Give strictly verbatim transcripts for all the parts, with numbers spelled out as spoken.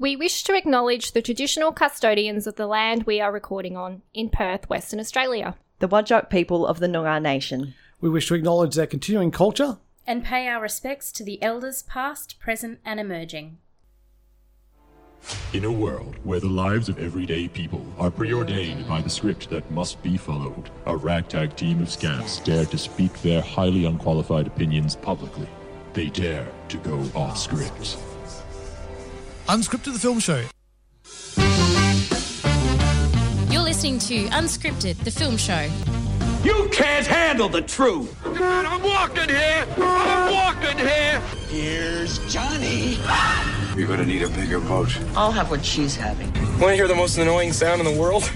We wish to acknowledge the traditional custodians of the land we are recording on in Perth, Western Australia. The Whadjuk people of the Noongar Nation. We wish to acknowledge their continuing culture. And pay our respects to the elders past, present and emerging. In a world where the lives of everyday people are preordained by the script that must be followed, a ragtag team of scamps dare to speak their highly unqualified opinions publicly. They dare to go off script. Unscripted, the film show. You're listening to Unscripted, the film show. You can't handle the truth. God, I'm walking here. I'm walking here. Here's Johnny. You're going to need a bigger boat. I'll have what she's having. Want to hear the most annoying sound in the world?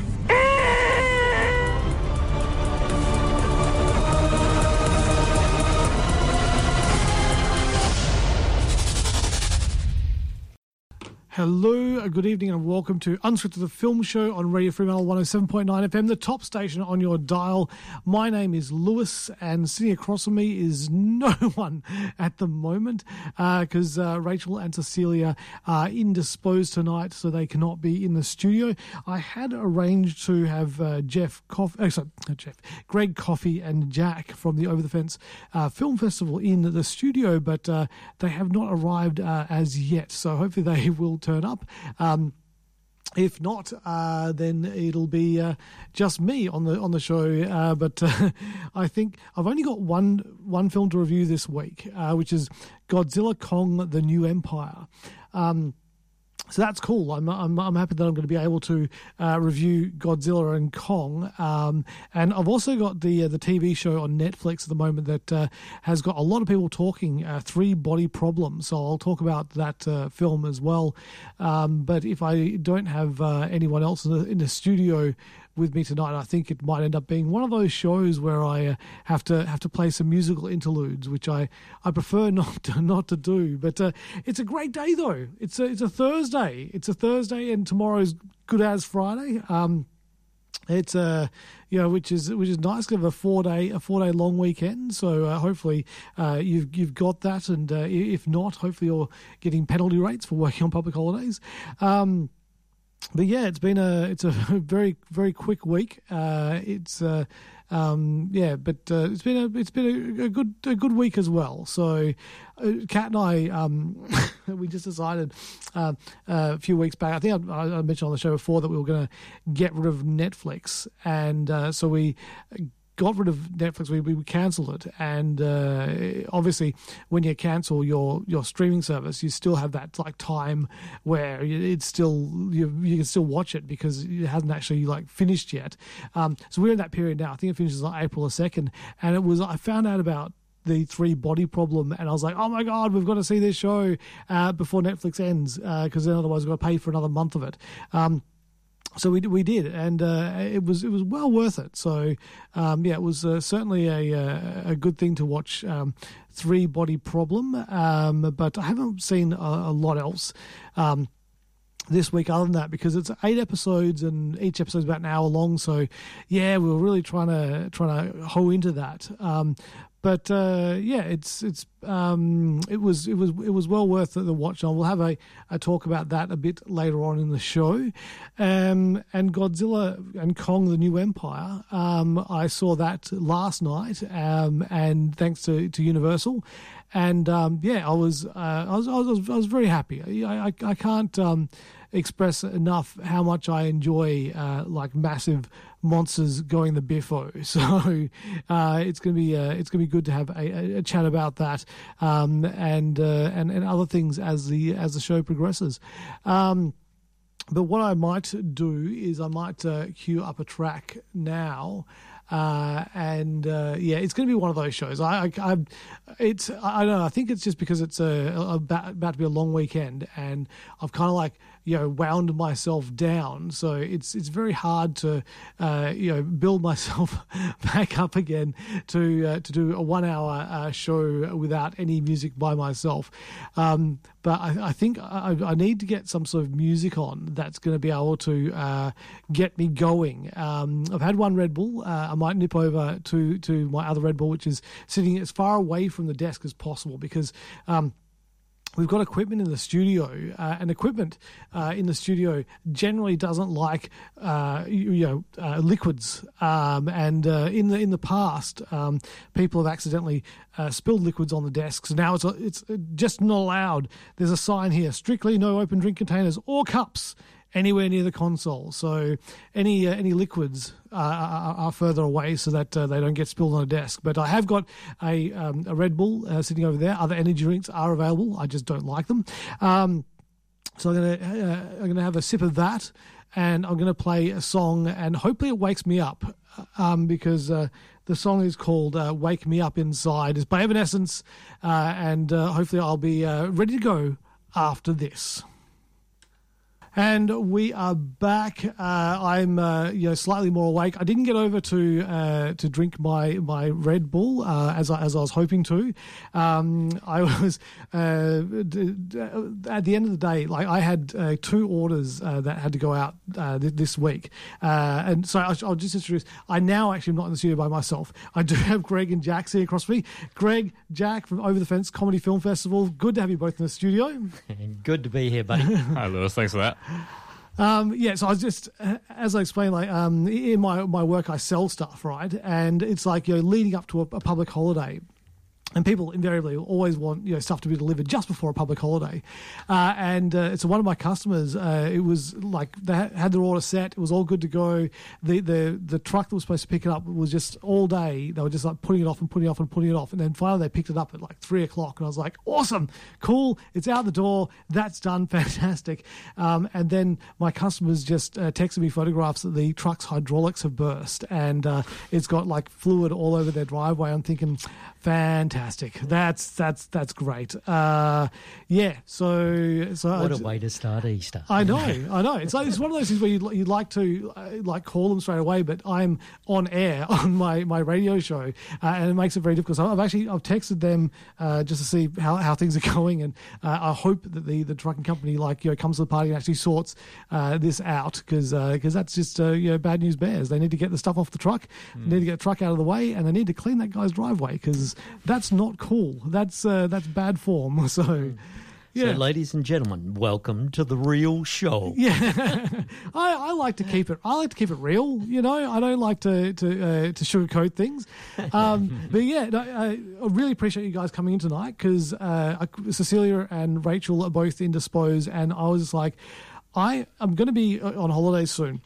Hello, good evening and welcome to Unscripted, the film show on Radio Fremantle one oh seven point nine F M, the top station on your dial. My name is Lewis and sitting across from me is no one at the moment because uh, uh, Rachel and Cecilia are indisposed tonight, so they cannot be in the studio. I had arranged to have uh, Jeff Coffey, oh, sorry, not Jeff, Greg Coffey and Jack from the Over the Fence uh, Film Festival in the studio, but uh, they have not arrived uh, as yet, so hopefully they will turn up. Um, if not, uh, then it'll be uh, just me on the on the show. Uh, but uh, I think I've only got one one film to review this week, uh, which is Godzilla Kong: The New Empire. Um, So that's cool. I'm I'm I'm happy that I'm going to be able to uh, review Godzilla and Kong. Um, and I've also got the uh, the T V show on Netflix at the moment that uh, has got a lot of people talking. Uh, Three Body Problem. So I'll talk about that uh, film as well. Um, but if I don't have uh, anyone else in the, in the studio with me tonight, I think it might end up being one of those shows where I uh, have to have to play some musical interludes, which I, I prefer not to, not to do. But uh, it's a great day though. It's a it's a Thursday. It's a Thursday, and tomorrow's good as Friday. Um, it's a you know which is which is nice. Kind of a four day a four day long weekend. So uh, hopefully uh, you've you've got that, and uh, if not, hopefully you're getting penalty rates for working on public holidays. Um, But yeah, it's been a it's a very very quick week. Uh, it's uh, um, yeah, but uh, it's been a it's been a, a good a good week as well. So, uh, Kat and I um, we just decided uh, uh, a few weeks back. I think I, I mentioned on the show before that we were going to get rid of Netflix, and uh, so we got rid of Netflix. We, we cancelled it, and uh, obviously, when you cancel your, your streaming service, you still have that like time where it's still you you can still watch it because it hasn't actually like finished yet. Um, so we're in that period now. I think it finishes on April the second, and it was I found out about the Three Body Problem, and I was like, oh my god, we've got to see this show uh, before Netflix ends because uh, then otherwise we've got to pay for another month of it. Um, So we we did, and uh, it was it was well worth it. So um, yeah, it was uh, certainly a a good thing to watch. Um, Three Body Problem, um, but I haven't seen a, a lot else um, this week other than that because it's eight episodes and each episode's about an hour long. So yeah, we were really trying to trying to hoe into that. Um, But uh, yeah, it's it's um, it was it was it was well worth the watch. And we'll have a, a talk about that a bit later on in the show. Um, and Godzilla and Kong: The New Empire. Um, I saw that last night, um, and thanks to, to Universal. And um, yeah, I was, uh, I was I was I was very happy. I I, I can't um, express enough how much I enjoy uh, like massive monsters going the biffo. So uh, it's gonna be uh, it's gonna be good to have a, a chat about that um, and uh, and and other things as the as the show progresses. Um, but what I might do is I might uh, queue up a track now. Uh, and uh, yeah, it's going to be one of those shows. I, I, I, it's, I don't know. I think it's just because it's a, a about, about to be a long weekend, and I've kind of like you know wound myself down. So it's it's very hard to uh, you know build myself back up again to uh, to do a one hour uh, show without any music by myself. Um, but I, I think I, I need to get some sort of music on that's going to be able to uh, get me going. Um, I've had one Red Bull. Uh, I might nip over to, to my other Red Bull, which is sitting as far away from the desk as possible because um, we've got equipment in the studio, uh, and equipment uh, in the studio generally doesn't like uh, you, you know uh, liquids. Um, and uh, in the in the past, um, people have accidentally uh, spilled liquids on the desks. Now it's it's just not allowed. There's a sign here: strictly no open drink containers or cups anywhere near the console. So any uh, any liquids uh, are, are further away so that uh, they don't get spilled on a desk. But I have got a um, a Red Bull uh, sitting over there. Other energy drinks are available. I just don't like them. Um, so I'm gonna uh, I'm gonna have a sip of that, and I'm gonna play a song, and hopefully it wakes me up um, because. Uh, The song is called uh, Wake Me Up Inside. It's by Evanescence, uh, and uh, hopefully I'll be uh, ready to go after this. And we are back. Uh, I'm uh, you know slightly more awake. I didn't get over to uh, to drink my my Red Bull uh, as I, as I was hoping to. Um, I was uh, d- d- at the end of the day, like I had uh, two orders uh, that had to go out uh, th- this week, uh, and so I'll, I'll just introduce. I now actually am not in the studio by myself. I do have Greg and Jack sitting across from me. Greg, Jack from Over the Fence Comedy Film Festival. Good to have you both in the studio. Good to be here, buddy. Hi, Lewis. Thanks for that. Um, yeah, so I was just, as I explained, like um, in my my work, I sell stuff, right? And it's like, you know, leading up to a, a public holiday. And people invariably always want, you know, stuff to be delivered just before a public holiday. Uh, and uh, it's one of my customers. Uh, it was like they had their order set. It was all good to go. The, the the truck that was supposed to pick it up was just all day. They were just like putting it off and putting it off and putting it off. And then finally they picked it up at like three o'clock. And I was like, awesome, cool. It's out the door. That's done. Fantastic. Um, and then my customers just uh, texted me photographs that the truck's hydraulics have burst. And uh, it's got like fluid all over their driveway. I'm thinking, fantastic. That's that's that's great. Uh, yeah. So so what I, a way to start Easter. I know. I know. It's like, it's one of those things where you'd, you'd like to uh, like call them straight away, but I'm on air on my, my radio show, uh, and it makes it very difficult. So I've actually I've texted them uh, just to see how, how things are going, and uh, I hope that the, the trucking company like you know comes to the party and actually sorts uh, this out because because uh, that's just uh, you know bad news bears. They need to get the stuff off the truck, mm. they need to get the truck out of the way, and they need to clean that guy's driveway because that's not cool. That's uh, that's bad form. So, yeah. So, ladies and gentlemen, welcome to the real show. Yeah, I, I like to keep it. I like to keep it real. You know, I don't like to to uh, to sugarcoat things. Um, but yeah, no, I, I really appreciate you guys coming in tonight because uh, Cecilia and Rachel are both indisposed, and I was like, I am going to be on holidays soon.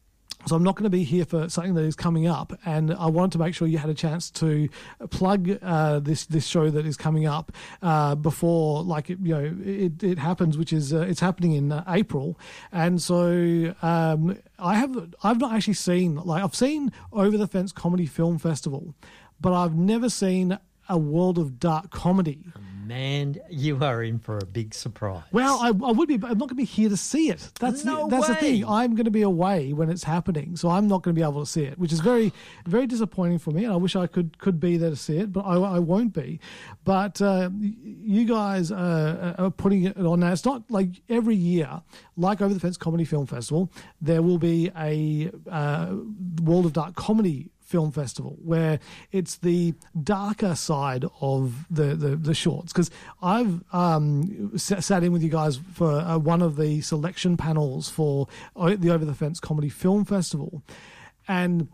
So I'm not going to be here for something that is coming up, and I wanted to make sure you had a chance to plug uh, this this show that is coming up uh, before, like you know, it, it happens, which is uh, it's happening in uh, April, and so um, I have I've not actually seen like I've seen Over the Fence Comedy Film Festival, but I've never seen a World of Dark Comedy. Man, you are in for a big surprise. Well, I, I would be, but I'm not going to be here to see it. That's no the, that's way. the thing. I'm going to be away when it's happening, so I'm not going to be able to see it, which is very, very disappointing for me. And I wish I could could be there to see it, but I, I won't be. But uh, you guys uh, are putting it on now. It's not like every year, like Over the Fence Comedy Film Festival, there will be a uh, World of Dark Comedy Film Festival where it's the darker side of the, the, the shorts. Because I've um, sat in with you guys for uh, one of the selection panels for the Over the Fence Comedy Film Festival. And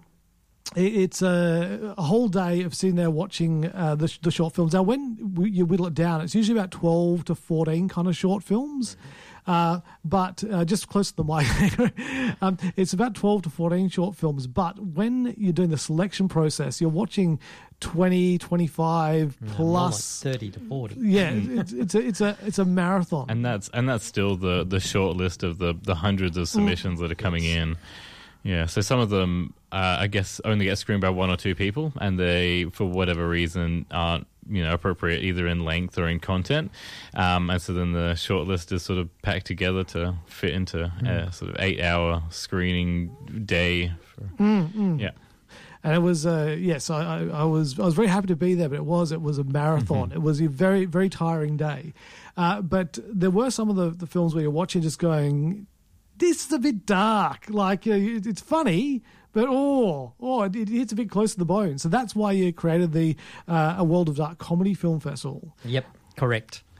it's a, a whole day of sitting there watching uh, the, the short films. Now, when we, you whittle it down, it's usually about twelve to fourteen kind of short films. Uh, but uh, just close to the mic, um, it's about twelve to fourteen short films. But when you're doing the selection process, you're watching twenty, twenty-five no, plus like thirty to forty. Yeah, it's, it's a it's a it's a marathon, and that's and that's still the the short list of the the hundreds of submissions mm. that are coming yes. in. Yeah, so some of them, uh, I guess, only get screened by one or two people, and they, for whatever reason, aren't you know appropriate either in length or in content, um, and so then the short list is sort of packed together to fit into mm. a sort of eight-hour screening day. For, mm, mm. Yeah. And it was, uh, yes, I, I, I was I was very happy to be there, but it was it was a marathon. Mm-hmm. It was a very, very tiring day. Uh, but there were some of the, the films where you're watching just going, this is a bit dark. Like, uh, it's funny, but oh, oh, it, it hits a bit close to the bone. So that's why you created the uh, A World of Dark Comedy Film Festival. Yep, correct.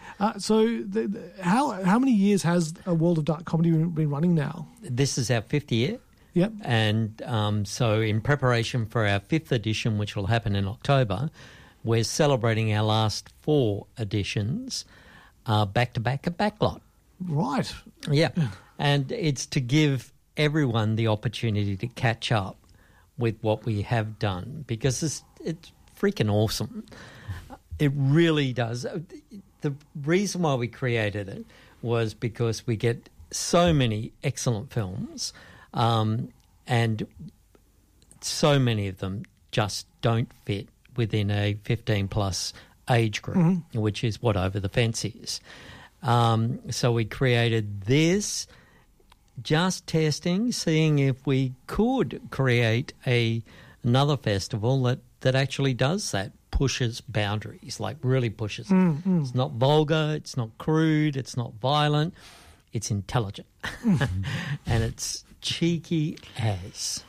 Uh, so, the, the, how how many years has a World of Dark Comedy been running now? This is our fifth year. Yep. And um, so in preparation for our fifth edition, which will happen in October, we're celebrating our last four editions uh, back-to-back at Backlot. Right. Yeah. And it's to give everyone the opportunity to catch up with what we have done, because it's, it's freaking awesome. It really does. The reason why we created it was because we get so many excellent films, um, and so many of them just don't fit within a fifteen-plus age group, mm-hmm. which is what Over the Fence is. Um, so we created this, just testing, seeing if we could create a another festival that, that actually does that, pushes boundaries, like really pushes. Mm-hmm. It's not vulgar, it's not crude, it's not violent, it's intelligent. And it's cheeky as.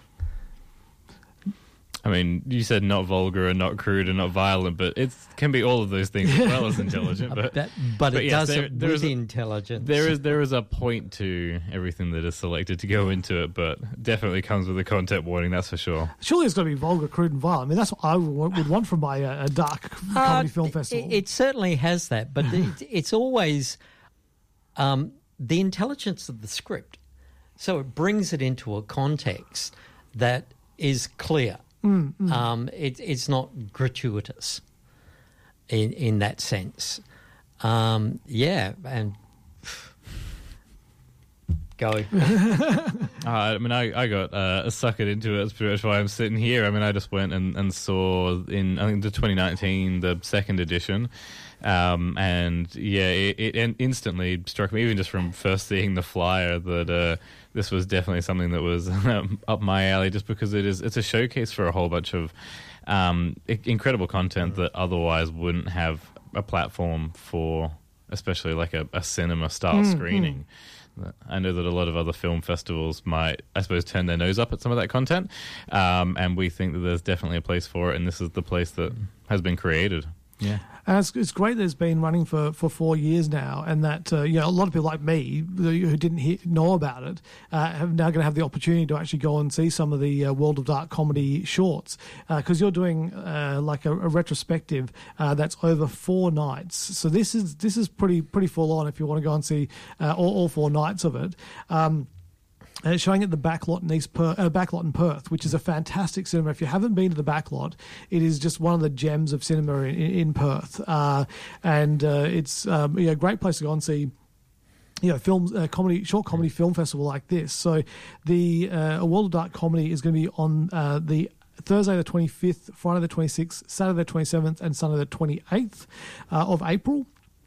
I mean, you said not vulgar and not crude and not violent, but it can be all of those things as well as intelligent. But, that, but, but it yes, does there, it there with is a, intelligence. There is there is a point to everything that is selected to go into it, but definitely comes with a content warning, that's for sure. Surely it's got to be vulgar, crude and violent. I mean, that's what I would, would want from my uh, dark comedy uh, film festival. It, it certainly has that, but it, it's always um, the intelligence of the script. So it brings it into a context that is clear. Mm, mm. Um, it, it's not gratuitous in in that sense. Um, yeah, and go. uh, I mean, I, I got uh, suckered into it. That's pretty much why I'm sitting here. I mean, I just went and, and saw in, I think, the twenty nineteen, the second edition. Um, and yeah, it, it instantly struck me, even just from first seeing the flyer, that uh, this was definitely something that was um, up my alley, just because it is it's a showcase for a whole bunch of um, I- incredible content that otherwise wouldn't have a platform for, especially like a, a cinema style mm, screening. Mm. I know that a lot of other film festivals might, I suppose, turn their nose up at some of that content, um, and we think that there's definitely a place for it, and this is the place that has been created. Yeah. And it's, it's great that it's been running for, for four years now, and that uh, you know, a lot of people like me who didn't hear, know about it uh, have now going to have the opportunity to actually go and see some of the uh, World of Dark comedy shorts, because uh, you're doing uh, like a, a retrospective uh, that's over four nights. So this is this is pretty pretty full on if you want to go and see uh, all, all four nights of it. Um, And it's showing at the Backlot in East Per- uh, Backlot in Perth, which is a fantastic cinema. If you haven't been to the Backlot, it is just one of the gems of cinema in, in Perth, uh, and uh, it's um, yeah, a great place to go and see. You know, films, uh, comedy, short comedy film festival like this. So, the uh, A World of Dark Comedy is going to be on uh, the Thursday the twenty-fifth, Friday the twenty-sixth, Saturday the twenty-seventh, and Sunday the twenty-eighth uh, of April.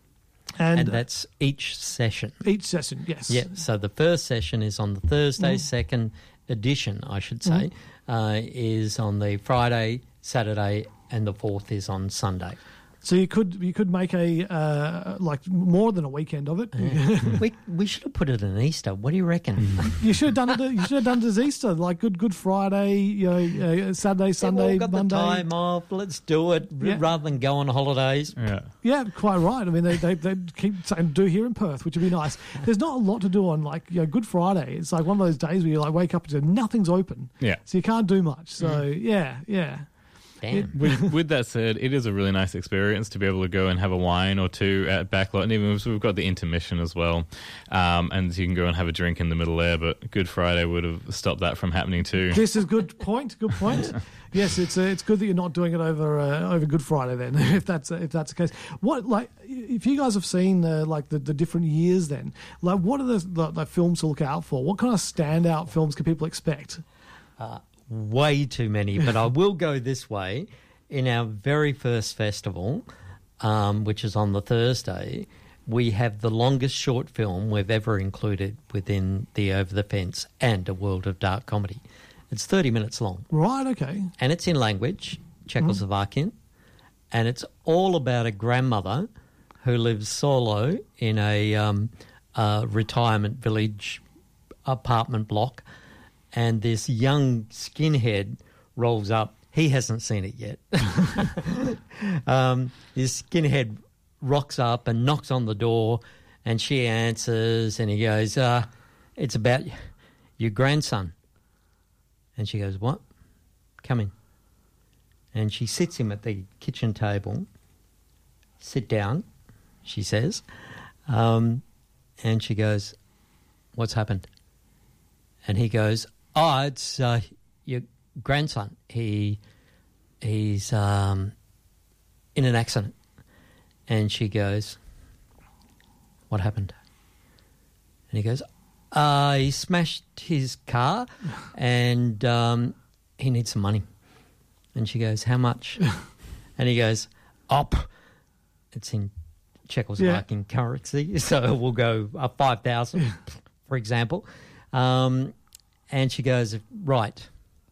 And, and that's each session. Each session, yes. Yeah, so the first session is on the Thursday, mm. second edition, I should say, mm. uh, is on the Friday, Saturday, and the fourth is on Sunday. So you could you could make a uh, like more than a weekend of it. Yeah. we we should have put it in Easter. What do you reckon? You should have done it. You should have done it as Easter, like Good Good Friday, you know, uh, Saturday, Sunday, yeah, we've got Monday. The time off. Let's do it yeah. rather than go on holidays. Yeah, yeah, quite right. I mean, they they, they keep saying do here in Perth, which would be nice. There's not a lot to do on like you know Good Friday. It's like one of those days where you like wake up and nothing's open. Yeah, so you can't do much. So mm. yeah, yeah. Damn. with, with that said, it is a really nice experience to be able to go and have a wine or two at Backlot, and even we've got the intermission as well, um, and you can go and have a drink in the middle there, but Good Friday would have stopped that from happening too. This is good point, good point. Yes, it's uh, it's good that you're not doing it over uh, over Good Friday then, if that's uh, if that's the case. What like if you guys have seen uh, like the, the different years then, like what are the, the, the films to look out for? What kind of standout films can people expect? Uh, Way too many, but I will go this way. In our very first festival, um, which is on the Thursday, we have the longest short film we've ever included within the Over the Fence and A World of Dark Comedy. It's thirty minutes long. Right, okay. And it's in language, Czechoslovakian, mm. and it's all about a grandmother who lives solo in a um, uh, retirement village apartment block. And this young skinhead rolls up. He hasn't seen it yet. um, this skinhead rocks up and knocks on the door, and she answers, and he goes, uh, it's about your grandson. And she goes, what? Come in. And she sits him at the kitchen table. Sit down, she says. Um, and she goes, what's happened? And he goes, oh, it's uh, your grandson. He He's um, in an accident. And she goes, what happened? And he goes, uh, he smashed his car and um, he needs some money. And she goes, how much? And he goes, up. It's in Czechoslovakian yeah. currency, so we'll go uh, five thousand, for example. Um, and she goes, right,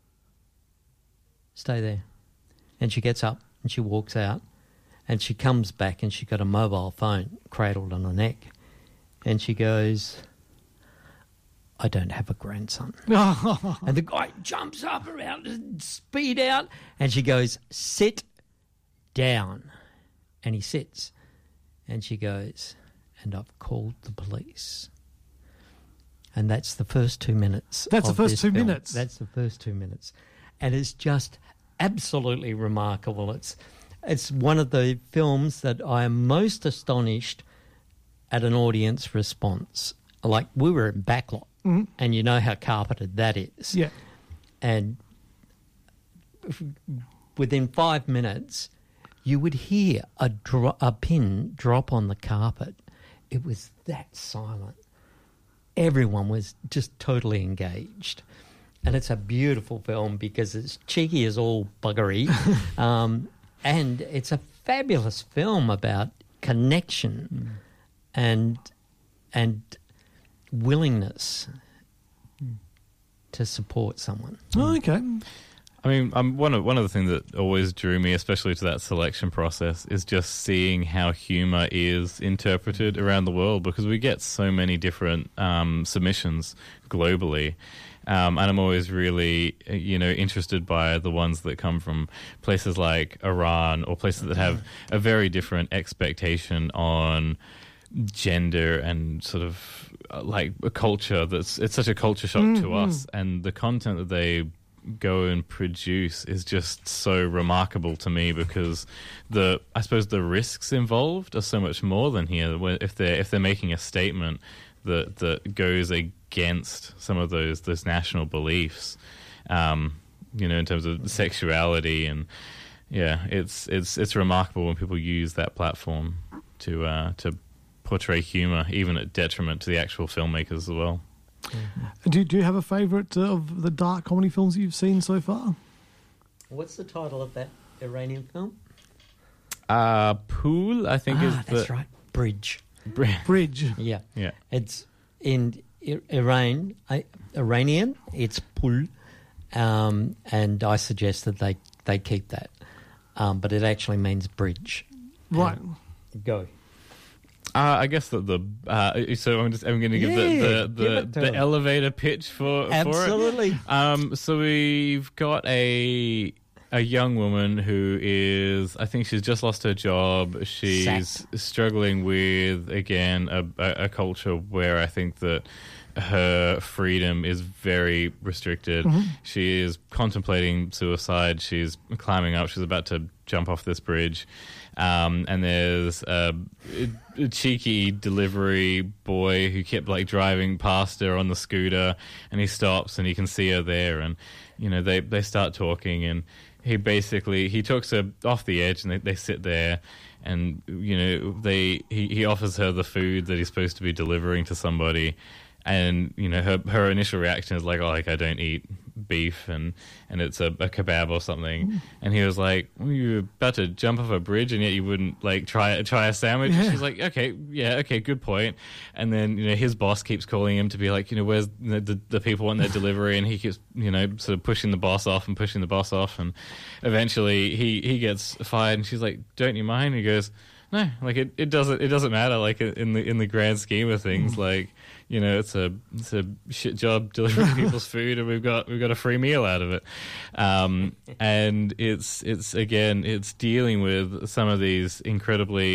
stay there. And she gets up and she walks out and she comes back and she's got a mobile phone cradled on her neck. And she goes, I don't have a grandson. And the guy jumps up around and speed out and she goes, sit down. And he sits. And she goes, and I've called the police. And that's the first two minutes. That's of the first this two film. minutes. That's the first two minutes. And it's just absolutely remarkable. It's it's one of the films that I am most astonished at an audience response. Like, we were in backlot, mm-hmm. and you know how carpeted that is. Yeah. And within five minutes, you would hear a, dro- a pin drop on the carpet. It was that silent. Everyone was just totally engaged. And it's a beautiful film because it's cheeky as all buggery. um, and it's a fabulous film about connection mm. and and willingness mm. to support someone. Oh, okay. I mean, um, one of one of the things that always drew me, especially to that selection process, is just seeing how humour is interpreted around the world, because we get so many different um, submissions globally. Um, and I'm always really, you know, interested by the ones that come from places like Iran or places that have a very different expectation on gender and sort of uh, like a culture that's it's such a culture shock mm-hmm. to us, and the content that they go and produce is just so remarkable to me, because the I suppose the risks involved are so much more than here. If they're if they're making a statement that that goes against some of those those national beliefs, um, you know, in terms of sexuality, and yeah, it's it's it's remarkable when people use that platform to uh, to portray humour, even at detriment to the actual filmmakers as well. Mm-hmm. Do, do you have a favourite uh, of the dark comedy films that you've seen so far? What's the title of that Iranian film? Uh, Pool, I think ah, is that's the... right. Bridge. Bridge. Yeah. Yeah. It's in Iran, Iranian, it's Pool, um, and I suggest that they, they keep that. Um, but it actually means bridge. Right. Um, go. Uh, I guess that the uh, so I'm just I'm going to give yeah, the the, the, give the elevator pitch for absolutely. For it. Um, so we've got a a young woman who is, I think she's just lost her job. She's Sacked. struggling with again a, a, a culture where I think that her freedom is very restricted. Mm-hmm. She is contemplating suicide. She's climbing up. She's about to jump off this bridge. Um, and there's a, a cheeky delivery boy who kept like driving past her on the scooter, and he stops and he can see her there, and you know they, they start talking, and he basically he talks her off the edge, and they, they sit there, and you know they he, he offers her the food that he's supposed to be delivering to somebody. And you know her her initial reaction is like, oh, like I don't eat beef, and, and it's a, a kebab or something. Mm. And he was like, well, you're about to jump off a bridge, and yet you wouldn't like try try a sandwich. Yeah. And she's like, okay, yeah, okay, good point. And then you know his boss keeps calling him to be like, you know, where's the the, the people want their delivery, and he keeps you know sort of pushing the boss off and pushing the boss off, and eventually he he gets fired. And she's like, don't you mind? And he goes, no, like it, it doesn't it doesn't matter, like in the in the grand scheme of things, like. You know, it's a it's a shit job delivering people's food, and we've got we've got a free meal out of it. Um, and it's it's again, it's dealing with some of these incredibly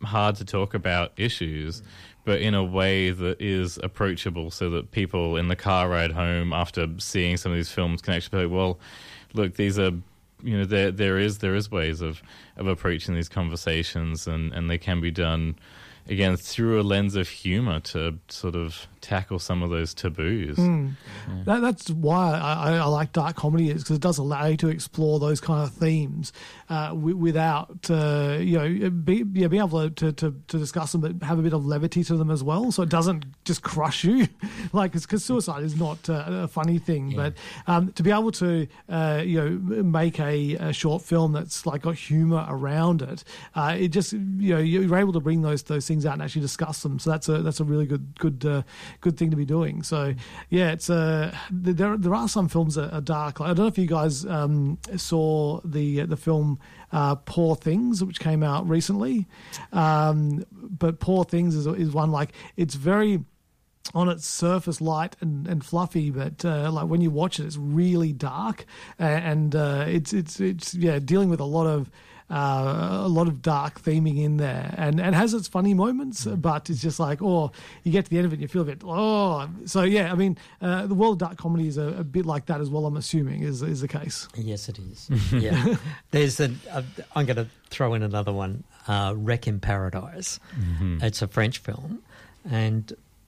hard to talk about issues, but in a way that is approachable, so that people in the car ride home after seeing some of these films can actually be like, well, look, these are, you know, there there is there is ways of, of approaching these conversations, and, and they can be done, again, through a lens of humour to sort of tackle some of those taboos. Mm. Yeah. That, that's why I, I like dark comedy, is because it does allow you to explore those kind of themes uh, w- without, uh, you know, be, yeah, being able to, to, to discuss them, but have a bit of levity to them as well, so it doesn't just crush you. Like, because suicide is not uh, a funny thing, yeah. but um, to be able to, uh, you know, make a, a short film that's like got humour around it, uh, it just, you know, you're able to bring those those things out and actually discuss them. So that's a that's a really good good uh, good thing to be doing. So yeah, it's uh, there there are some films that are dark. Like, I don't know if you guys um, saw the the film uh, Poor Things, which came out recently, um, but Poor Things is is one, like, it's very on its surface light and, and fluffy, but uh, like when you watch it, it's really dark, and uh, it's it's it's yeah dealing with a lot of. Uh, a lot of dark theming in there, and and has its funny moments, but it's just like, oh, you get to the end of it and you feel a bit, oh. So yeah, I mean, uh, the world of dark comedy is a, a bit like that as well, I'm assuming, is is the case. Yes, it is. Yeah. There's a, a I'm going to throw in another one, uh, Wreck in Paradise. Mm-hmm. It's a French film, and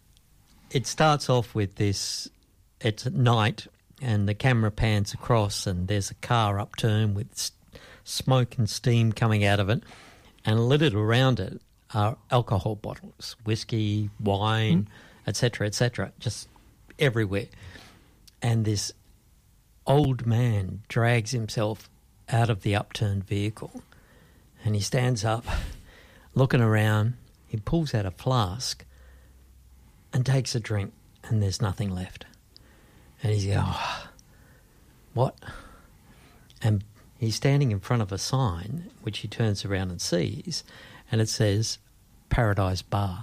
it starts off with this, it's at night, and the camera pans across, and there's a car upturned with smoke and steam coming out of it, and littered around it are alcohol bottles, whiskey, wine, mm. et cetera, et cetera, just everywhere. And this old man drags himself out of the upturned vehicle, and he stands up, looking around. He pulls out a flask and takes a drink, and there's nothing left. And he's going, oh, what? And he's standing in front of a sign, which he turns around and sees, and it says Paradise Bar.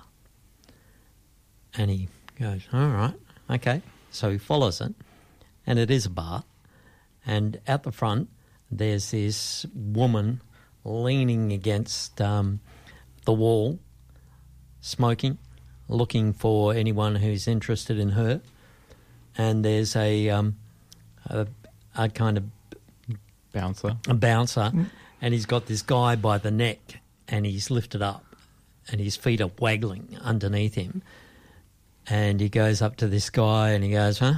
And he goes, all right, okay. So he follows it, and it is a bar. And at the front, there's this woman leaning against um, the wall, smoking, looking for anyone who's interested in her. And there's a, um, a, a kind of Bouncer. A bouncer, mm. and he's got this guy by the neck, and he's lifted up, and his feet are waggling underneath him. And he goes up to this guy, and he goes, huh?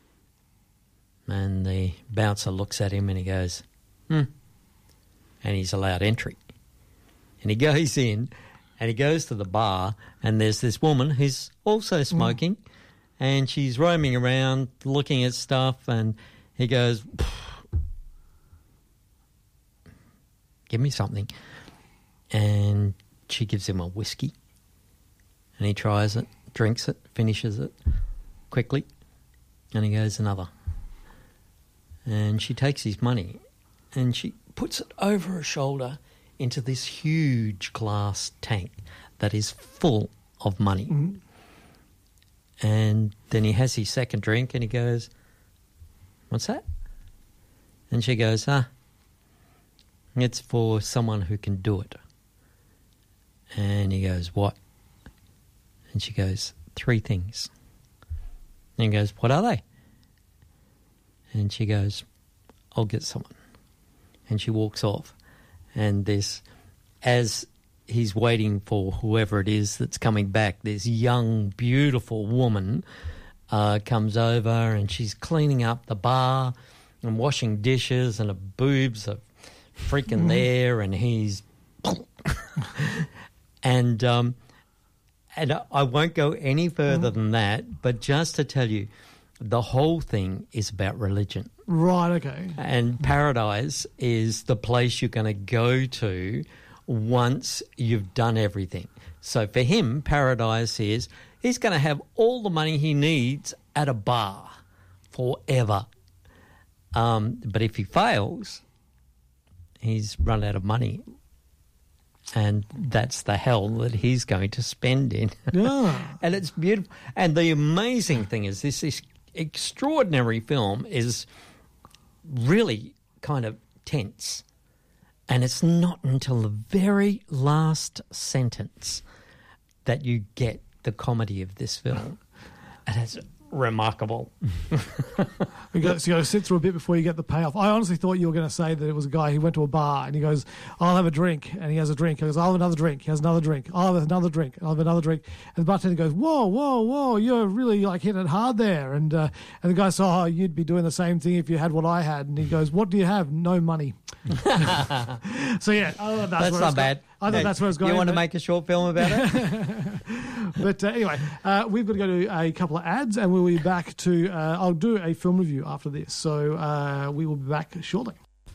And the bouncer looks at him, and he goes, hmm. And he's allowed entry. And he goes in, and he goes to the bar, and there's this woman who's also smoking, mm. and she's roaming around looking at stuff, and he goes, give me something. And she gives him a whiskey, and he tries it, drinks it, finishes it quickly, and he goes, another. And she takes his money, and she puts it over her shoulder into this huge glass tank that is full of money. Mm-hmm. And then he has his second drink, and he goes, what's that? And she goes, ah, it's for someone who can do it. And he goes, what? And she goes, three things. And he goes, what are they? And she goes, I'll get someone. And she walks off. And this, as he's waiting for whoever it is that's coming back, this young, beautiful woman uh, comes over, and she's cleaning up the bar and washing dishes, and her boobs are freaking there, and he's and um and I won't go any further than that, but just to tell you, the whole thing is about religion. Right, okay. And paradise is the place you're going to go to once you've done everything. So for him, paradise is he's going to have all the money he needs at a bar forever. Um, but if he fails, he's run out of money, and that's the hell that he's going to spend in. Yeah. And it's beautiful. And the amazing thing is this, this extraordinary film is really kind of tense, And it's not until the very last sentence that you get the comedy of this film. And it's remarkable. You got, so you got to sit through a bit before you get the payoff. I honestly thought you were going to say that it was a guy who went to a bar and he goes, I'll have a drink. And he has a drink. He goes, I'll have another drink. He has another drink. I'll have another drink. I'll have another drink. And the bartender goes, whoa, whoa, whoa, you're really like hitting it hard there. And uh, and the guy says, oh, you'd be doing the same thing if you had what I had. And he goes, what do you have? No money. So yeah, oh, that's, that's not bad. I thought yeah. that's where I was going. You want but... to make a short film about it? But uh, anyway, uh, we've got to go to a couple of ads and we'll be back to, uh, I'll do a film review after this. So uh, we will be back shortly.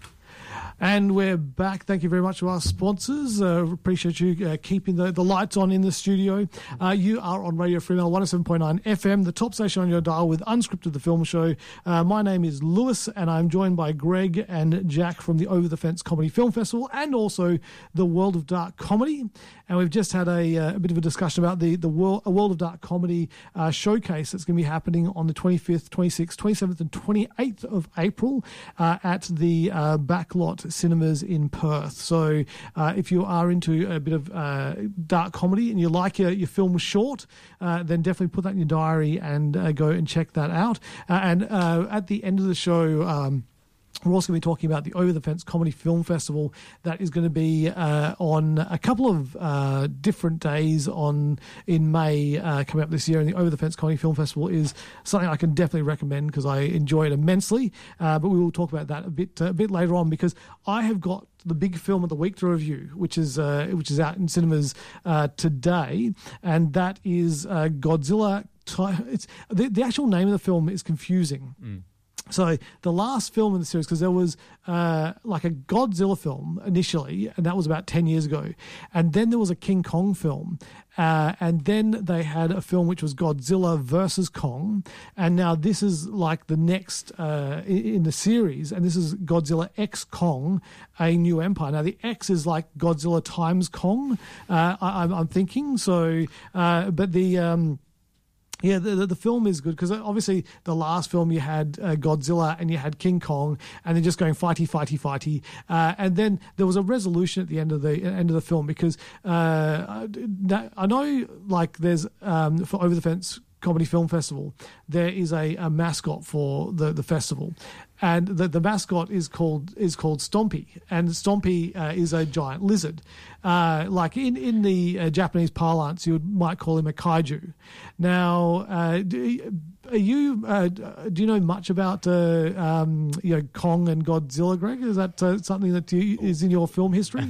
And we're back. Thank you very much to our sponsors. Uh, appreciate you uh, keeping the, the lights on in the studio. Uh, you are on Radio Fremantle one oh seven point nine F M, the top station on your dial with Unscripted, the film show. Uh, my name is Lewis, and I'm joined by Greg and Jack from the Over the Fence Comedy Film Festival and also the World of Dark Comedy. And we've just had a, uh, a bit of a discussion about the, the World, a World of Dark Comedy uh, showcase that's going to be happening on the twenty-fifth, twenty-sixth, twenty-seventh and twenty-eighth of April uh, at the uh, Backlot Cinemas in Perth. So uh, if you are into a bit of uh, dark comedy and you like your, your film short, uh, then definitely put that in your diary and uh, go and check that out. Uh, and uh, at the end of the show, um, we're also going to be talking about the Over the Fence Comedy Film Festival that is going to be uh, on a couple of uh, different days on in May uh, coming up this year. And the Over the Fence Comedy Film Festival is something I can definitely recommend because I enjoy it immensely. Uh, but we will talk about that a bit uh, a bit later on because I have got the big film of the week to review, which is uh, which is out in cinemas uh, today, and that is uh, Godzilla. It's the, the actual name of the film is confusing. Mm. So the last film in the series, because there was uh, like a Godzilla film initially, and that was about ten years ago. And then there was a King Kong film. Uh, and then they had a film which was Godzilla versus Kong. And now this is like the next uh, in, in the series. And this is Godzilla X Kong, A New Empire. Now the X is like Godzilla times Kong, uh, I, I'm, I'm thinking. So, uh, but the... Um, Yeah, the, the the film is good because obviously the last film you had uh, Godzilla and you had King Kong and they're just going fighty, fighty, fighty, uh, and then there was a resolution at the end of the end of the film because uh, I know like there's um, for Over the Fence Comedy Film Festival there is a, a mascot for the, the festival, and the, the mascot is called is called Stompy, and Stompy uh, is a giant lizard. Uh, like in in the uh, Japanese parlance, you would, might call him a kaiju. Now, uh, do, are you uh, do you know much about uh, um, you know Kong and Godzilla, Greg? Is that uh, something that you, is in your film history?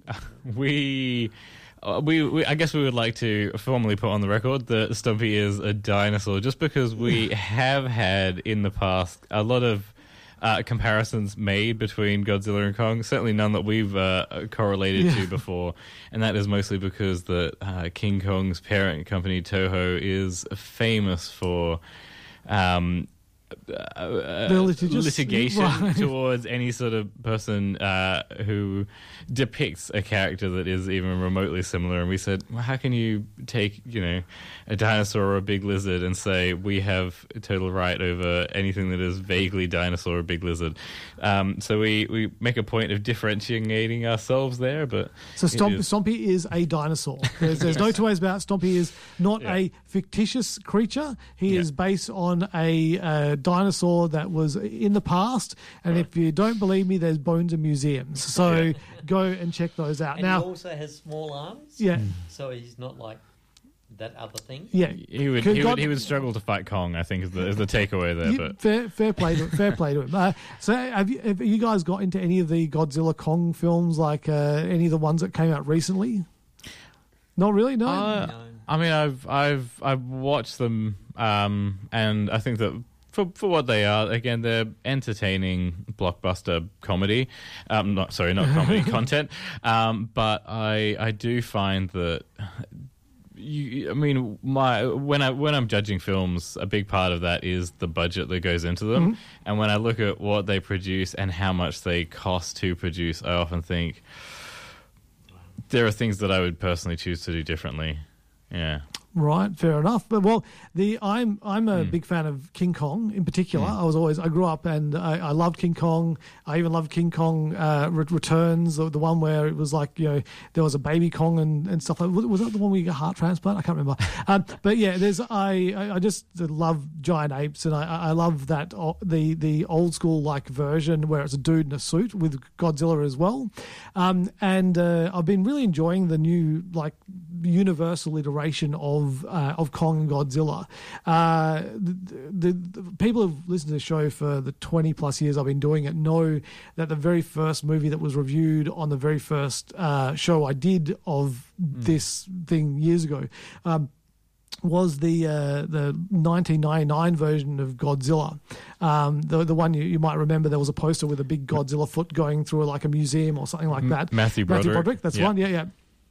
we. Uh, we, we, I guess we would like to formally put on the record that Stumpy is a dinosaur, just because we have had in the past a lot of uh, comparisons made between Godzilla and Kong. Certainly none that we've uh, correlated yeah. to before, and that is mostly because the uh, King Kong's parent company Toho is famous for. Um, Uh, litigious. litigation right. towards any sort of person uh, who depicts a character that is even remotely similar. And we said, well, how can you take, you know, a dinosaur or a big lizard and say we have a total right over anything that is vaguely dinosaur or big lizard? Um, so we, we make a point of differentiating ourselves there. But so Stomp, is... Stompy is a dinosaur. There's, there's no two ways about it. Stompy is not yeah. a fictitious creature. He yeah. is based on a uh, dinosaur that was in the past, and right. if you don't believe me, there's bones in museums, so yeah. go and check those out. And now he also has small arms, yeah so he's not like that other thing. Yeah, he would he, would he would struggle to fight Kong, I think, is the, is the takeaway there. You, but fair, fair play to fair play to him. Uh, so have you, have you guys got into any of the Godzilla Kong films, like uh, any of the ones that came out recently? Not really, no. Uh, no. I mean, I've I've I've watched them, um, and I think that for for what they are, again, they're entertaining blockbuster comedy. Um, not sorry, not comedy content. Um, but I I do find that. You, I mean, my when I when I'm judging films, a big part of that is the budget that goes into them. Mm-hmm. And when I look at what they produce and how much they cost to produce, I often think there are things that I would personally choose to do differently. Yeah. Right, fair enough. But well, the I'm I'm a mm. big fan of King Kong in particular. Mm. I was always I grew up and I, I loved King Kong. I even loved King Kong uh, Returns, the, the one where it was like, you know, there was a baby Kong and, and stuff like. Was, was that the one where you got heart transplant? I can't remember. um, but yeah, there's I I just love giant apes, and I I love that the the old school like version where it's a dude in a suit with Godzilla as well. Um, and uh, I've been really enjoying the new like universal iteration of. Of, uh, of Kong and Godzilla. Uh, the, the, the people who've listened to the show for the twenty plus years I've been doing it know that the very first movie that was reviewed on the very first uh, show I did of mm. this thing years ago um, was the uh, the nineteen ninety-nine version of Godzilla. Um, the the one you, you might remember, there was a poster with a big Godzilla foot going through like a museum or something like that. Matthew Broderick. Matthew Broderick, that's yeah. one, yeah, yeah.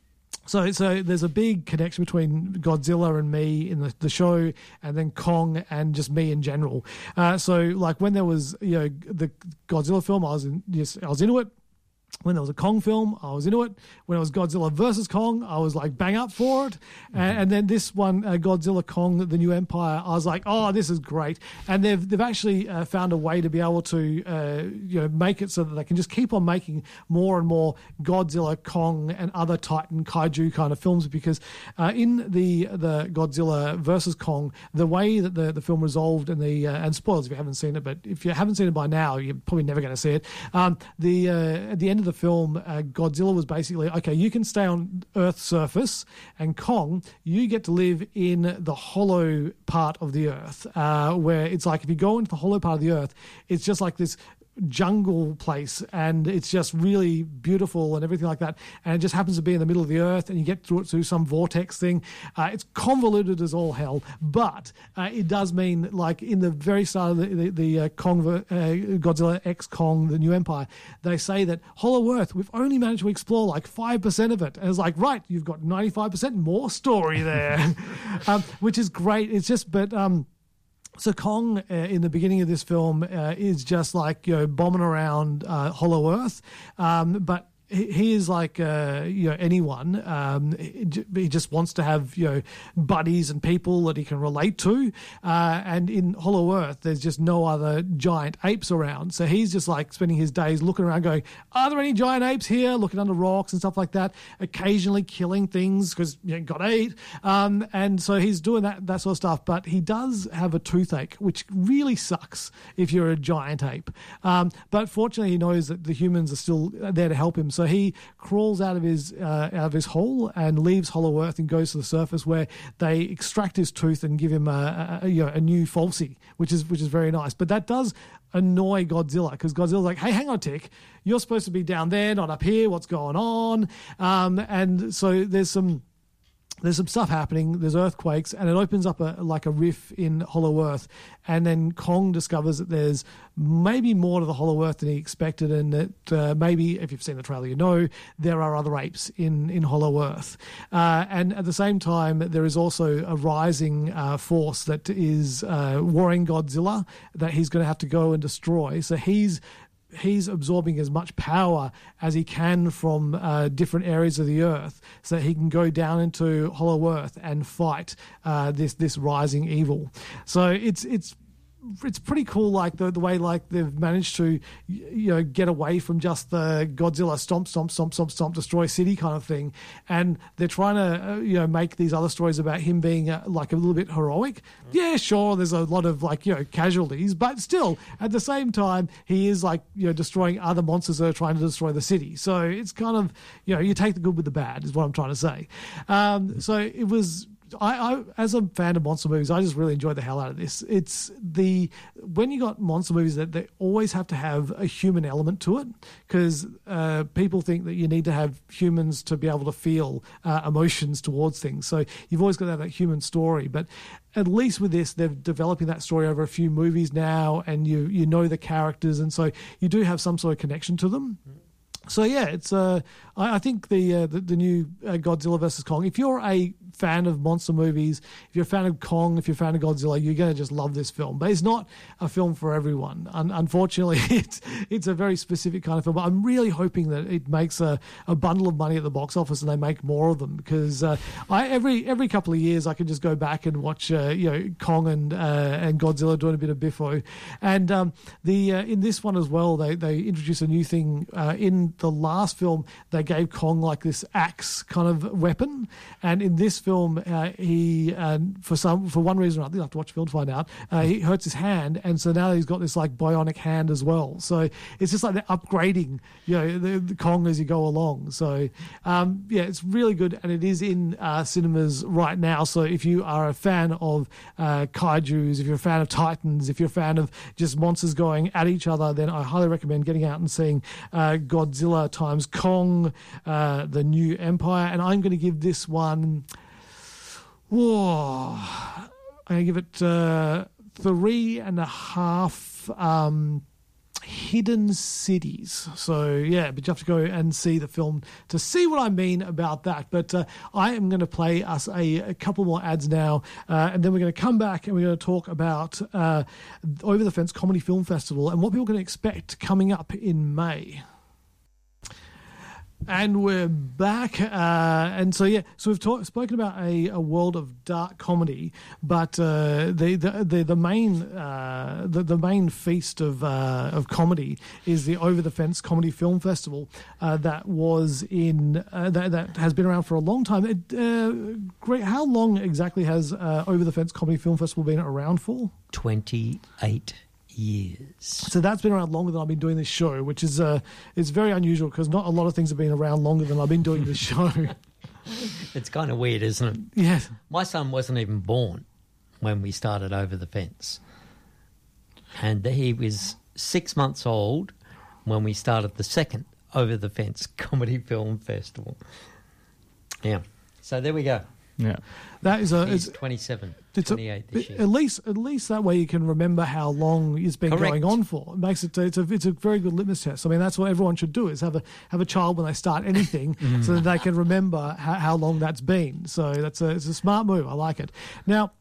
So, so there's a big connection between Godzilla and me in the, the show, and then Kong and just me in general. Uh, so, like when there was, you know, the Godzilla film, I was in, yes, I was into it. When there was a Kong film, I was into it. When it was Godzilla versus Kong, I was like bang up for it. Mm-hmm. And, and then this one, uh, Godzilla Kong, the New Empire, I was like, oh, this is great. And they've they've actually uh, found a way to be able to uh, you know make it so that they can just keep on making more and more Godzilla, Kong, and other Titan kaiju kind of films. Because uh, in the the Godzilla versus Kong, the way that the, the film resolved and the uh, and spoilers if you haven't seen it, but if you haven't seen it by now, you're probably never going to see it. Um, the uh, at the end of the film, uh, Godzilla was basically, okay, you can stay on Earth's surface, and Kong, you get to live in the hollow part of the Earth, uh, where it's like if you go into the hollow part of the Earth, it's just like this jungle place, and it's just really beautiful and everything like that, and it just happens to be in the middle of the Earth, and you get through it through some vortex thing. Uh, it's convoluted as all hell, but uh, it does mean, like in the very start of the, the, the uh, Kong, uh, Godzilla X Kong, the New Empire, they say that Hollow Earth, we've only managed to explore like five percent of it, and it's like, right, you've got ninety-five percent more story there, um, which is great. It's just, but um So Kong, uh, in the beginning of this film, uh, is just like, you know, bombing around uh, Hollow Earth, um, but he, he is like, uh, you know, anyone. Um, he, he just wants to have, you know, buddies and people that he can relate to. Uh, and in Hollow Earth, there's just no other giant apes around. So he's just like spending his days looking around going, are there any giant apes here? Looking under rocks and stuff like that, occasionally killing things because you know, got eight. Um, and so he's doing that, that sort of stuff. But he does have a toothache, which really sucks if you're a giant ape. Um, but fortunately, he knows that the humans are still there to help him. So he crawls out of his uh, out of his hole and leaves Hollow Earth and goes to the surface, where they extract his tooth and give him a, a, you know, a new falsie, which is which is very nice. But that does annoy Godzilla, because Godzilla's like, hey, hang on a tick, you're supposed to be down there, not up here. What's going on? Um, and so there's some. There's some stuff happening, there's earthquakes, and it opens up a like a rift in Hollow Earth. And then Kong discovers that there's maybe more to the Hollow Earth than he expected, and that uh, maybe, if you've seen the trailer, you know, there are other apes in, in Hollow Earth. Uh, and at the same time, there is also a rising uh, force that is uh, warring Godzilla that he's going to have to go and destroy. So he's he's absorbing as much power as he can from uh, different areas of the Earth, so that he can go down into Hollow Earth and fight uh, this this rising evil. So it's it's it's pretty cool, like the the way like they've managed to, you know, get away from just the Godzilla stomp stomp stomp stomp stomp destroy city kind of thing, and they're trying to uh, you know make these other stories about him being uh, like a little bit heroic. Yeah, sure, there's a lot of like, you know, casualties, but still at the same time he is like, you know, destroying other monsters that are trying to destroy the city. So it's kind of, you know, you take the good with the bad is what I'm trying to say. Um, so it was. I, I, as a fan of monster movies, I just really enjoyed the hell out of this. It's the when you got monster movies that they always have to have a human element to it, because uh, people think that you need to have humans to be able to feel uh, emotions towards things. So you've always got to have that human story. But at least with this, they're developing that story over a few movies now, and you you know the characters, and so you do have some sort of connection to them. So yeah, it's uh, I, I think the, uh, the the new uh, Godzilla versus Kong. If you're a fan of monster movies, if you're a fan of Kong, if you're a fan of Godzilla, you're going to just love this film. But it's not a film for everyone. Un- unfortunately, it's it's a very specific kind of film. But I'm really hoping that it makes a, a bundle of money at the box office and they make more of them, because uh, I every every couple of years I can just go back and watch uh, you know Kong and uh, and Godzilla doing a bit of biffo. And um, the uh, in this one as well, they they introduced a new thing. Uh, in the last film, they gave Kong like this axe kind of weapon, and in this film, uh, he uh, for some for one reason or other, you have to watch the film to find out, uh, he hurts his hand, and so now he's got this like bionic hand as well. So it's just like they're upgrading, you know, the, the Kong as you go along. So um, yeah, it's really good, and it is in uh, cinemas right now. So if you are a fan of uh, kaiju's, if you're a fan of Titans, if you're a fan of just monsters going at each other, then I highly recommend getting out and seeing uh, Godzilla times Kong, uh, the New Empire. And I'm going to give this one, whoa, I'm going to give it uh, three and a half um, hidden cities. So yeah, but you have to go and see the film to see what I mean about that. But uh, I am going to play us a, a couple more ads now, uh, and then we're going to come back and we're going to talk about uh, Over the Fence Comedy Film Festival and what people can expect coming up in May. And we're back, uh, and so yeah, so we've talk, spoken about a, a world of dark comedy, but uh, the, the the the main uh, the the main feast of uh, of comedy is the Over the Fence Comedy Film Festival uh, that was in uh, that that has been around for a long time. It, uh, great, how long exactly has uh, Over the Fence Comedy Film Festival been around for? twenty-eight years. So that's been around longer than I've been doing this show, which is uh, it's very unusual because not a lot of things have been around longer than I've been doing this show. It's kind of weird, isn't it? Yes. My son wasn't even born when we started Over the Fence. And he was six months old when we started the second Over the Fence Comedy Film Festival. Yeah. So there we go. Yeah. That is a He's it's, twenty-seven, it's twenty-eight a, this year. At least, at least that way you can remember how long it's been Correct. going on for. It makes it it's a it's a very good litmus test. I mean, that's what everyone should do: is have a have a child when they start anything, so that they can remember how, how long that's been. So that's a it's a smart move. I like it. Now.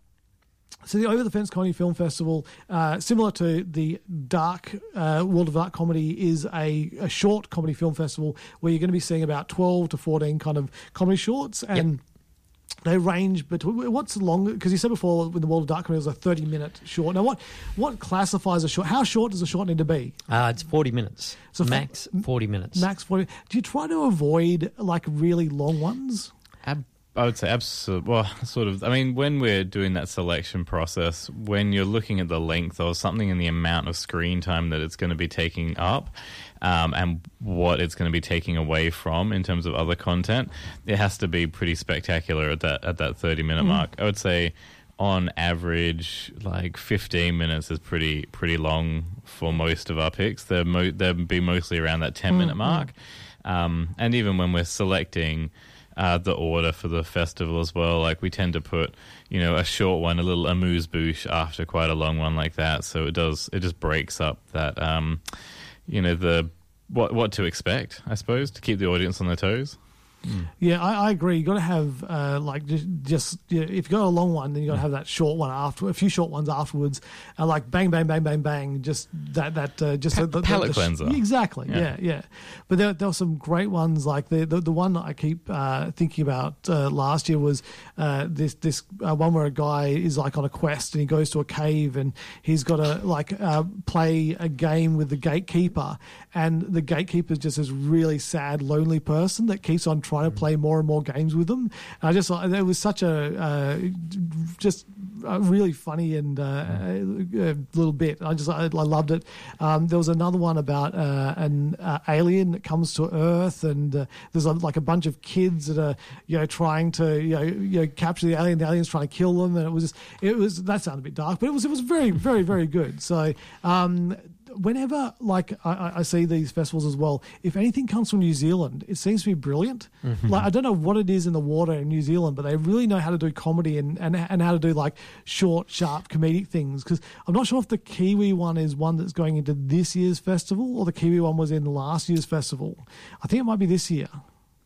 So the Over the Fence Comedy Film Festival, uh, similar to the Dark uh, World of Dark Comedy, is a, a short comedy film festival where you're going to be seeing about twelve to fourteen kind of comedy shorts, and yep. They range between what's long, because you said before with the World of Dark Comedy it was a thirty minute short. Now, what what classifies a short? How short does a short need to be? Uh, it's forty minutes. So max for, forty minutes. Max forty. Do you try to avoid like really long ones? Ab- I would say absolutely. Well, sort of. I mean, when we're doing that selection process, when you're looking at the length or something in the amount of screen time that it's going to be taking up, um, and what it's going to be taking away from in terms of other content, it has to be pretty spectacular at that at that thirty minute mm. mark. I would say, on average, like fifteen minutes is pretty pretty long for most of our picks. They're mo- they'll be mostly around that ten minute mm. mark, um, and even when we're selecting. Uh, the order for the festival as well. Like we tend to put, you know, a short one, a little amuse-bouche after quite a long one like that. So it does, it just breaks up that, um, you know, the what what to expect, I suppose, to keep the audience on their toes. Mm. Yeah, I, I agree. You got to have uh, like just, just yeah, if you got a long one, then you got to have that short one after, a few short ones afterwards, and like bang, bang, bang, bang, bang. Just that that uh, just pa- the, the, palate the, cleanser. The, exactly. Yeah, yeah. yeah. But there, there were some great ones. Like the the, the one that I keep uh, thinking about uh, last year was uh, this this uh, one where a guy is like on a quest and he goes to a cave and he's got to like uh, play a game with the gatekeeper, and the gatekeeper is just this really sad, lonely person that keeps on trying to play more and more games with them. And I just thought it was such a uh, just a really funny and uh, a, a little bit. I just I, I loved it. Um, there was another one about uh, an uh, alien that comes to Earth, and uh, there's a, like a bunch of kids that are you know trying to you know, you know capture the alien. The alien's trying to kill them, and it was just, it was that sounded a bit dark, but it was it was very very very good. So. Um, Whenever, like, I, I see these festivals as well, if anything comes from New Zealand, it seems to be brilliant. Mm-hmm. Like, I don't know what it is in the water in New Zealand, but they really know how to do comedy and, and, and how to do, like, short, sharp, comedic things. Because I'm not sure if the Kiwi one is one that's going into this year's festival or the Kiwi one was in last year's festival. I think it might be this year.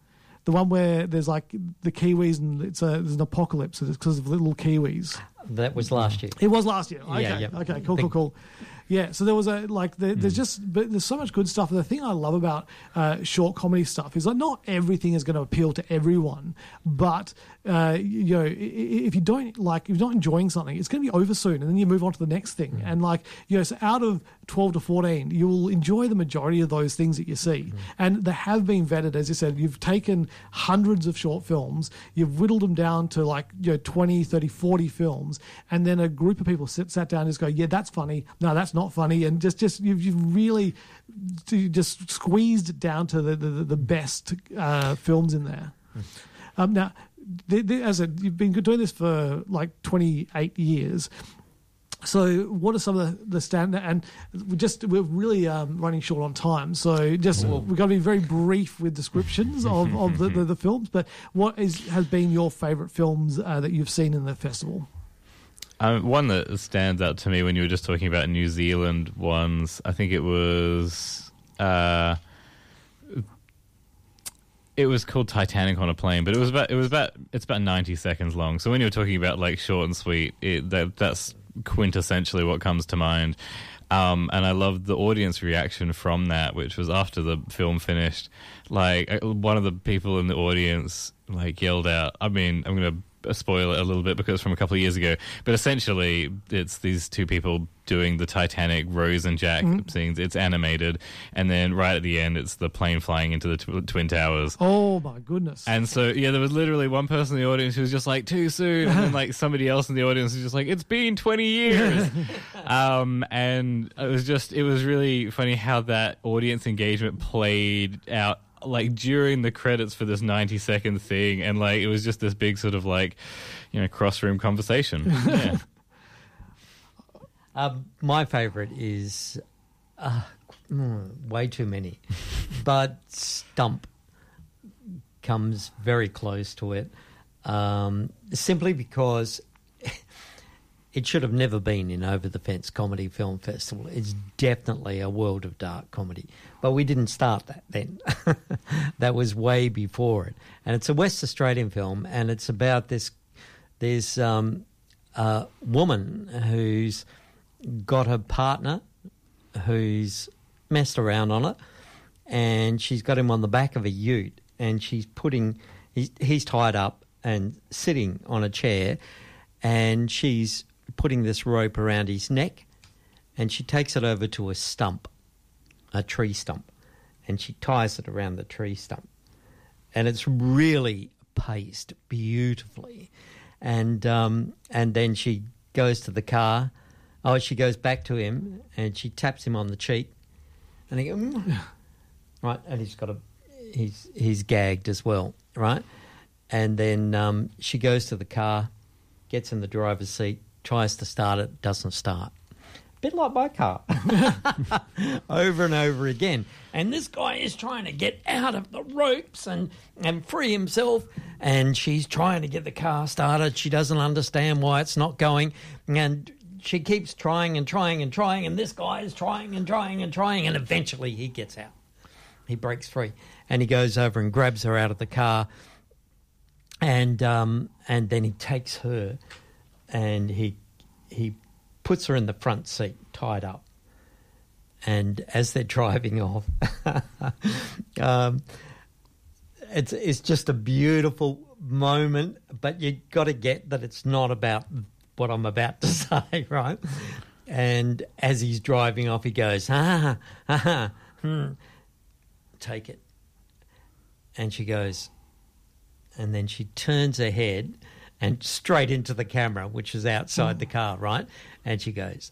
the one where there's like the Kiwis and it's a there's an apocalypse because of little Kiwis. That was last year. It was last year. Okay, Yeah, yeah. okay, cool, cool, cool. Yeah, so there was a like there, there's just but there's so much good stuff. And the thing I love about uh, short comedy stuff is like not everything is going to appeal to everyone, but uh, you know i- i- if you don't like if you're not enjoying something, it's going to be over soon, and then you move on to the next thing. And like you know, so out of twelve to fourteen, you will enjoy the majority of those things that you see, and they have been vetted, as you said. You've taken hundreds of short films, you've whittled them down to like you know twenty, thirty, forty films, and then a group of people sit sat down and just go, yeah, that's funny. No, that's not funny, and just just you've, you've really you just squeezed it down to the the, the best uh, films in there. Um, now, the, the, as a, you've been doing this for like twenty-eight years. So, what are some of the, the standard? And we just we're really um, running short on time. So, just Ooh. we've got to be very brief with descriptions of, of the, the, the films. But what is has been your favourite films uh, that you've seen in the festival? Um, one that stands out to me when you were just talking about New Zealand ones, I think it was uh, it was called Titanic on a Plane, but it was about it was about it's about ninety seconds long. So when you were talking about like short and sweet, it, that that's quintessentially what comes to mind. Um, and I loved the audience reaction from that, which was after the film finished. Like one of the people in the audience like yelled out. I mean, I'm going to spoil it a little bit because it's from a couple of years ago, but essentially it's these two people doing the Titanic Rose and Jack Mhm. scenes. It's animated, and then right at the end it's the plane flying into the tw- Twin Towers. Oh my goodness. And so yeah, there was literally one person in the audience who was just like, too soon, and then like somebody else in the audience was just like, it's been twenty years. um and it was just it was really funny how that audience engagement played out like during the credits for this ninety second thing, and like it was just this big sort of like, you know, cross-room conversation. Yeah. Um, my favourite is uh, mm, way too many, but Stump comes very close to it, um, simply because it should have never been in Over the Fence Comedy Film Festival. It's definitely a World of Dark comedy. But we didn't start that then. That was way before it. And it's a West Australian film, and it's about this this um, uh, woman who's got her partner who's messed around on it, and she's got him on the back of a ute, and she's putting... He's, he's tied up and sitting on a chair, and she's putting this rope around his neck, and she takes it over to a stump, a tree stump, and she ties it around the tree stump. And it's really paced beautifully. And um, and then she goes to the car. Oh, she goes back to him, and she taps him on the cheek. And he goes, mm. Right, and he's got a, he's, he's gagged as well, right? And then um, she goes to the car, gets in the driver's seat, tries to start it, doesn't start. A bit like my car. Over and over again. And this guy is trying to get out of the ropes and, and free himself, and she's trying to get the car started. She doesn't understand why it's not going, and she keeps trying and trying and trying, and this guy is trying and trying and trying, and eventually he gets out. He breaks free, and he goes over and grabs her out of the car, and um, and then he takes her, and he he puts her in the front seat, tied up. And as they're driving off, um, it's it's just a beautiful moment. But you got to get that it's not about what I'm about to say, right? And as he's driving off, he goes, ah, ah, hmm, take it. And she goes, and then she turns her head and straight into the camera, which is outside the car, right? And she goes,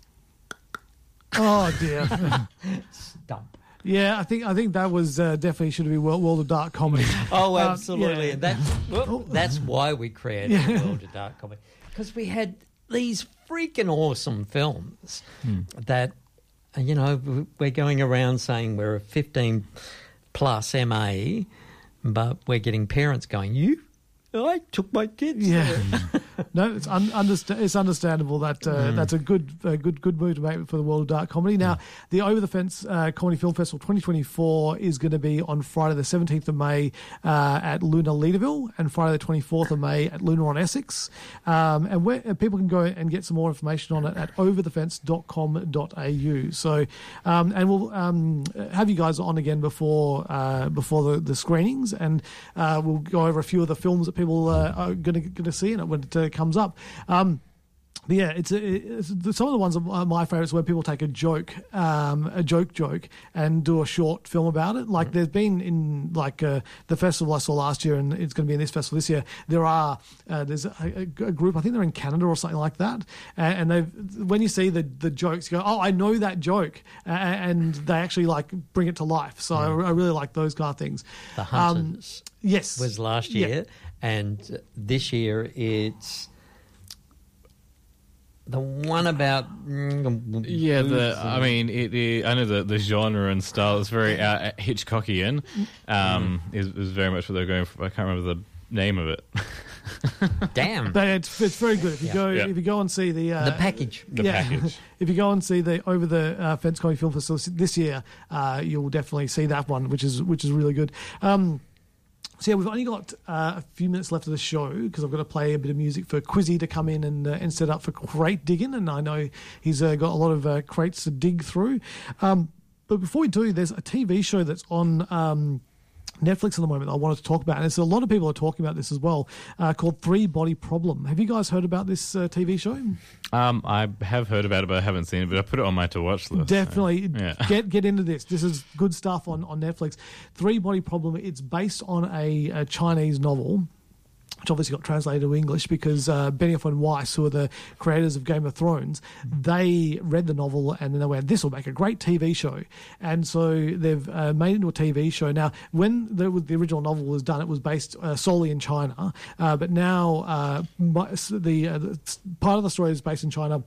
oh dear. Stump. Yeah, I think I think that was uh, definitely should be World, World of Dark comedy. Oh, Um, absolutely. yeah. And that's, well, that's why we created Yeah. World of Dark comedy. Because we had these freaking awesome films Hmm. that, you know, we're going around saying we're a fifteen plus M A, but we're getting parents going, you? I took my kids Yeah. there. No, it's un- understa- it's understandable that uh, Mm. that's a good uh, good good move to make for the world of dark comedy. Now, the Over the Fence uh, Comedy Film Festival twenty twenty-four is going to be on Friday the seventeenth of May uh, at Luna Leaderville and Friday the twenty-fourth of May at Luna on Essex. Um, and where, and people can go and get some more information on it at over the fence dot com dot a u. So, um, and we'll um, have you guys on again before uh, before the, the screenings, and uh, we'll go over a few of the films that people uh, are going to going to see in it when it uh, comes up. Um, But yeah, it's, it's some of the ones are my favourites where people take a joke, um, a joke joke, and do a short film about it. Like there's been in like uh, the festival I saw last year, and it's going to be in this festival this year. There are uh, there's a, a group, I think they're in Canada or something like that, and, and they've when you see the the jokes, you go, oh, I know that joke, uh, and they actually like bring it to life. So mm. I, I really like those kind of things. The Hunters, um, yes, was last year, yeah. and this year it's. The one about yeah, the I mean, it, it, I know the, the genre and style is very uh, Hitchcockian. Um, mm. is, is very much what they're going for. I can't remember the name of it. Damn, but it's it's very good. If you yeah. go yeah. if you go and see the uh, the package, the yeah, package. If you go and see the Over the uh, Fence Comedy Film Festival this year, uh, you'll definitely see that one, which is which is really good. Um, So yeah, we've only got uh, a few minutes left of the show because I've got to play a bit of music for Quizzy to come in and uh, and set up for crate digging, and I know he's uh, got a lot of uh, crates to dig through. Um, but before we do, there's a T V show that's on um, Netflix at the moment that I wanted to talk about, and there's a lot of people are talking about this as well, uh, called Three Body Problem. Have you guys heard about this uh, T V show? Um, I have heard about it, but I haven't seen it. But I put it on my to watch list. Definitely, so, yeah. get get into this. This is good stuff on, on Netflix. Three Body Problem. It's based on a, a Chinese novel, which obviously got translated to English because uh, Benioff and Weiss, who are the creators of Game of Thrones, they read the novel and then they went, this will make a great T V show. And so they've uh, made it into a T V show. Now, when the, the original novel was done, it was based uh, solely in China. Uh, but now uh, the, uh, the part of the story is based in China.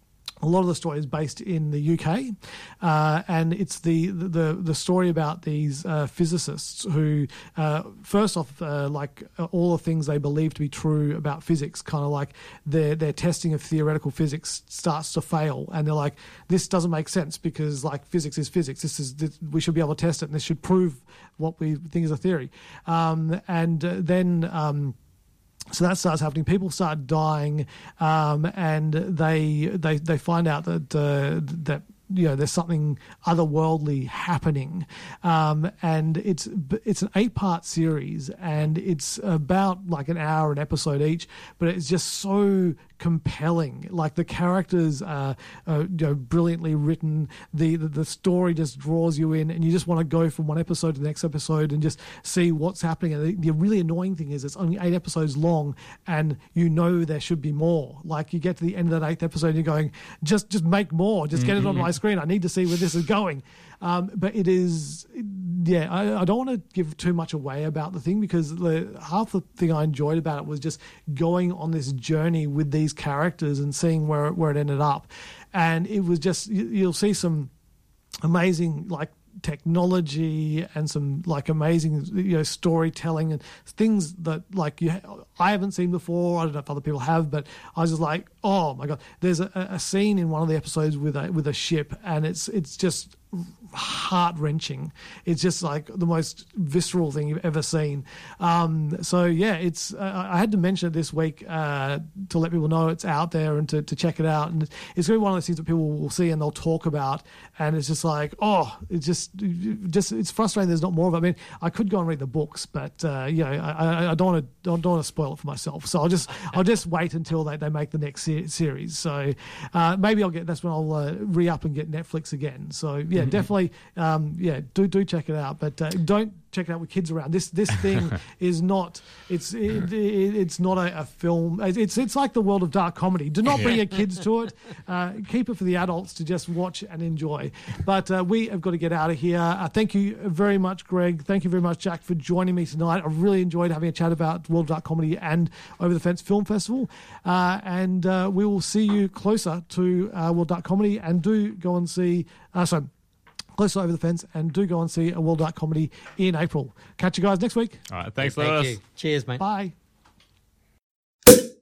A lot of the story is based in the U K, uh, and it's the, the the story about these uh, physicists who, uh, first off, uh, like uh, all the things they believe to be true about physics, kind of like their their testing of theoretical physics starts to fail, and they're like, this doesn't make sense because like physics is physics. This is this, we should be able to test it, and this should prove what we think is a theory, um, and uh, then. Um, So that starts happening. People start dying, um, and they they they find out that uh, that you know there's something otherworldly happening, um, and it's it's an eight part series, and it's about like an hour an episode each, but it's just so compelling. Like the characters are, are you know, brilliantly written. The, the the story just draws you in, and you just want to go from one episode to the next episode and just see what's happening. And the, the really annoying thing is it's only eight episodes long, and you know there should be more. Like you get to the end of that eighth episode, and you're going, just just make more. Just get mm-hmm. it on my screen. I need to see where this is going. Um, but it is, yeah, I, I don't want to give too much away about the thing because the half the thing I enjoyed about it was just going on this journey with these characters and seeing where where it ended up. And it was just, you, you'll see some amazing, like, technology and some like amazing you know storytelling and things that like you I haven't seen before. I don't know if other people have, but I was just like, oh my god, there's a, a scene in one of the episodes with a with a ship, and it's it's just heart-wrenching. It's just like the most visceral thing you've ever seen. Um, so yeah, it's uh, I had to mention it this week uh, to let people know it's out there and to, to check it out. And it's going to be one of those things that people will see and they'll talk about, and it's just like, oh, it's just just it's frustrating there's not more of it. I mean, I could go and read the books, but uh, you know, I, I don't want to don't, don't want to spoil it for myself. So I'll just I'll just wait until they, they make the next se- series. So uh, maybe I'll get that's when I'll uh, re-up and get Netflix again. So yeah. Mm-hmm. Definitely, um, yeah, do do check it out, but uh, don't check it out with kids around. This this thing is not it's it, it, it's not a, a film. It's it's like the world of dark comedy. Do not bring your kids to it. Uh, keep it for the adults to just watch and enjoy. But uh, we have got to get out of here. Uh, thank you very much, Greg. Thank you very much, Jack, for joining me tonight. I really enjoyed having a chat about World of Dark Comedy and Over the Fence Film Festival. Uh, and uh, we will see you closer to uh, World of Dark Comedy, and do go and see. Uh, so. Close to Over the Fence, and do go and see a World Dark Comedy in April. Catch you guys next week. All right, thanks, Thank Lewis. you. Cheers, mate. Bye.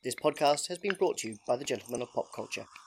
This podcast has been brought to you by the Gentlemen of Pop Culture.